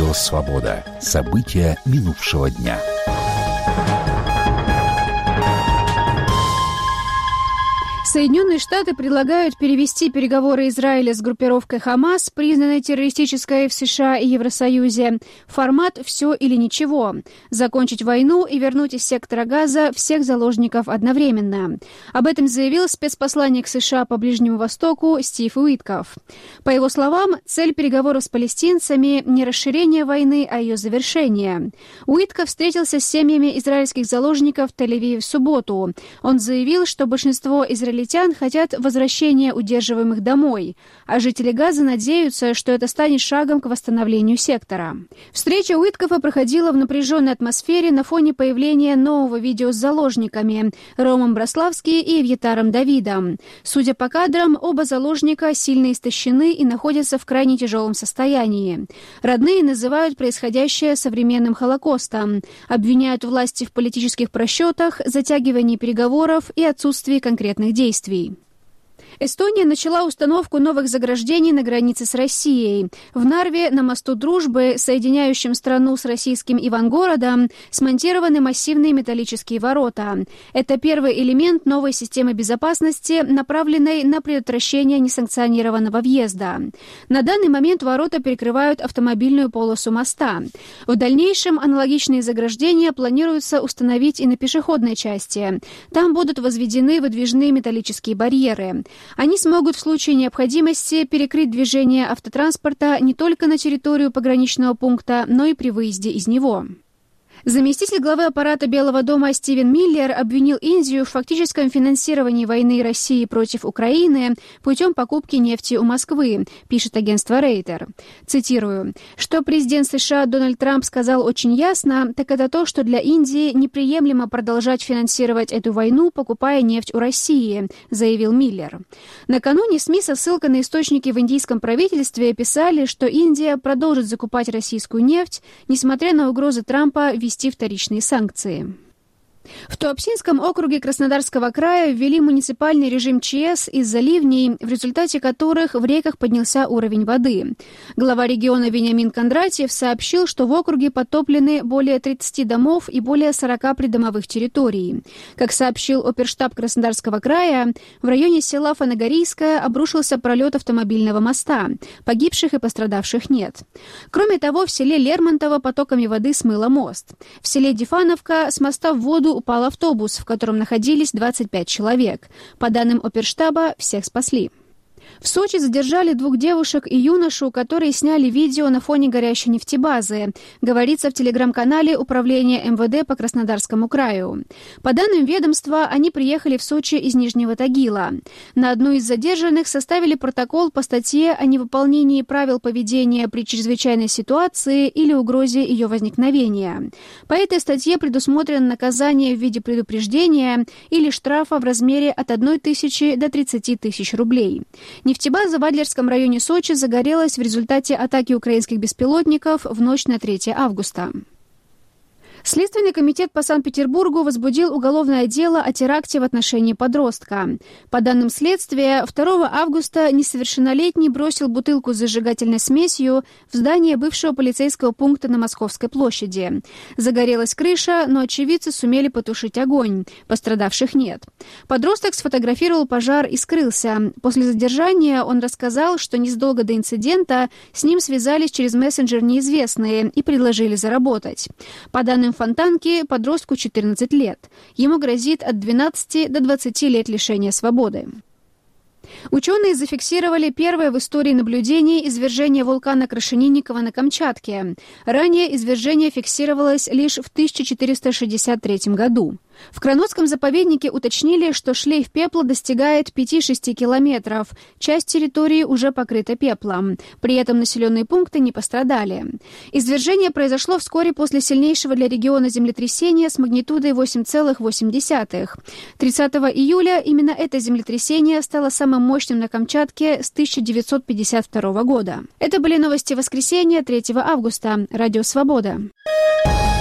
Радио «Свобода». События минувшего дня. Соединенные Штаты предлагают перевести переговоры Израиля с группировкой «Хамас», признанной террористической в США и Евросоюзе, в формат «все или ничего», закончить войну и вернуть из сектора Газа всех заложников одновременно. Об этом заявил спецпосланник США по Ближнему Востоку Стив Уиткоф. По его словам, цель переговоров с палестинцами – не расширение войны, а ее завершение. Уиткоф встретился с семьями израильских заложников в Тель-Авиве в субботу. Он заявил, что большинство израильтян хотят возвращения удерживаемых домой, а жители Газа надеются, что это станет шагом к восстановлению сектора. Встреча Уиткофа проходила в напряженной атмосфере на фоне появления нового видео с заложниками Ромом Браславски и Евьетаром Давидом. Судя по кадрам, оба заложника сильно истощены и находятся в крайне тяжелом состоянии. Родные называют происходящее современным Холокостом, обвиняют власти в политических просчетах, затягивании переговоров и отсутствии конкретных действий. Эстония начала установку новых заграждений на границе с Россией. В Нарве на мосту Дружбы, соединяющем страну с российским Ивангородом, смонтированы массивные металлические ворота. Это первый элемент новой системы безопасности, направленной на предотвращение несанкционированного въезда. На данный момент ворота перекрывают автомобильную полосу моста. В дальнейшем аналогичные заграждения планируется установить и на пешеходной части. Там будут возведены выдвижные металлические барьеры. Они смогут в случае необходимости перекрыть движение автотранспорта не только на территорию пограничного пункта, но и при выезде из него. Заместитель главы аппарата Белого дома Стивен Миллер обвинил Индию в фактическом финансировании войны России против Украины путем покупки нефти у Москвы, пишет агентство Рейтер. Цитирую. «Что президент США Дональд Трамп сказал очень ясно, так это то, что для Индии неприемлемо продолжать финансировать эту войну, покупая нефть у России», заявил Миллер. Накануне СМИ со ссылкой на источники в индийском правительстве писали, что Индия продолжит закупать российскую нефть, несмотря на угрозы Трампа ввести вторичные санкции. В Туапсинском округе Краснодарского края ввели муниципальный режим ЧС из-за ливней, в результате которых в реках поднялся уровень воды. Глава региона Вениамин Кондратьев сообщил, что в округе подтоплены более 30 домов и более 40 придомовых территорий. Как сообщил оперштаб Краснодарского края, в районе села Фанагорийское обрушился пролет автомобильного моста. Погибших и пострадавших нет. Кроме того, в селе Лермонтово потоками воды смыло мост. В селе Дифановка с моста в воду упал автобус, в котором находились 25 человек. По данным оперштаба, всех спасли. В Сочи задержали 2 девушек и юношу, которые сняли видео на фоне горящей нефтебазы, говорится в телеграм-канале Управления МВД по Краснодарскому краю. По данным ведомства, они приехали в Сочи из Нижнего Тагила. На одну из задержанных составили протокол по статье о невыполнении правил поведения при чрезвычайной ситуации или угрозе ее возникновения. По этой статье предусмотрено наказание в виде предупреждения или штрафа в размере от 1 тысячи до 30 тысяч рублей. Нефтебаза в Адлерском районе Сочи загорелась в результате атаки украинских беспилотников в ночь на 3 августа. Следственный комитет по Санкт-Петербургу возбудил уголовное дело о теракте в отношении подростка. По данным следствия, 2 августа несовершеннолетний бросил бутылку с зажигательной смесью в здание бывшего полицейского пункта на Московской площади. Загорелась крыша, но очевидцы сумели потушить огонь. Пострадавших нет. Подросток сфотографировал пожар и скрылся. После задержания он рассказал, что незадолго до инцидента с ним связались через мессенджер неизвестные и предложили заработать. По данным Фонтанки, подростку 14 лет. Ему грозит от 12 до 20 лет лишения свободы. Ученые зафиксировали первое в истории наблюдение извержения вулкана Крашенинникова на Камчатке. Ранее извержение фиксировалось лишь в 1463 году. В Кранотском заповеднике уточнили, что шлейф пепла достигает 5-6 километров. Часть территории уже покрыта пеплом. При этом населенные пункты не пострадали. Извержение произошло вскоре после сильнейшего для региона землетрясения с магнитудой 8,8. 30 июля именно это землетрясение стало самым мощным на Камчатке с 1952 года. Это были новости воскресенья 3 августа. Радио «Свобода».